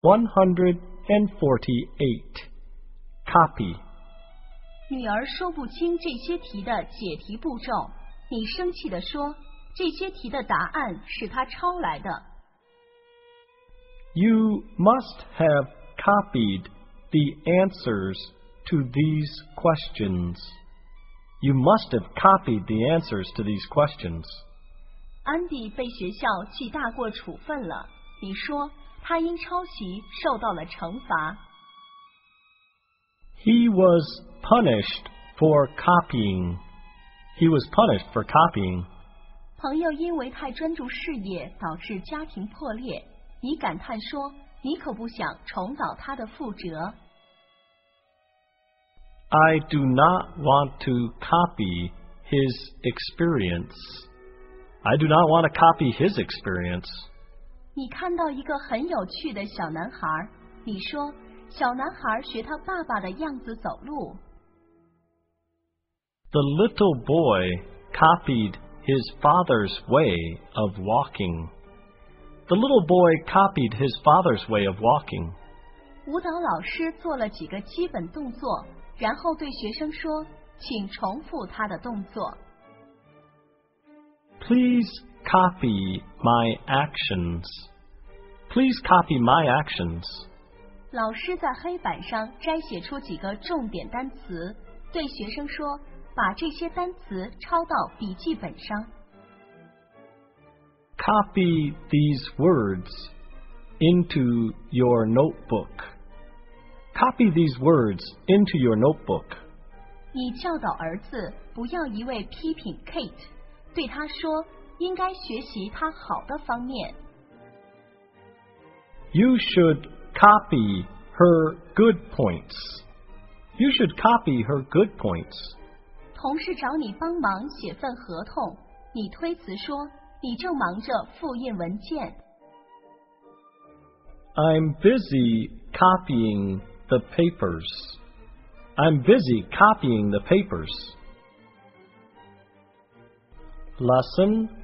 148. Copy. 女儿说不清这些题的解题步骤，你生气地说，这些题的答案是她抄来的。 You must have copied the answers to these questions. You must have copied the answers to these questions. 安迪被学校记大过处分了，你说他因抄袭受到了惩罚。 He was punished for copying. He was punished for copying. 朋友因为太专注事业导致家庭破裂，你感叹说，你可不想重蹈他的覆辙。 I do not want to copy his experience. I do not want to copy his experience. 你看到一个很有趣的小男孩，你说小男孩学他爸爸的样子走路。 The little boy copied his father's way of walking. The little boy copied his father's way of walking. 舞蹈老师做了几个基本动作，然后对学生说，请重复他的动作。 Please copy my actions. Please copy my actions. 老师在黑板上摘写出几个重点单词，对学生说，把这些单词抄到笔记本上。 Copy these words into your notebook. Copy these words into your notebook. 你教导儿子不要一味批评 Kate， 对他说，应该学习他好的方面。 You should copy her good points. You should copy her good points. 同事找你帮忙写份合同，你推辞说，你正忙着复印文件。 I'm busy copying the papers. I'm busy copying the papers. Lesson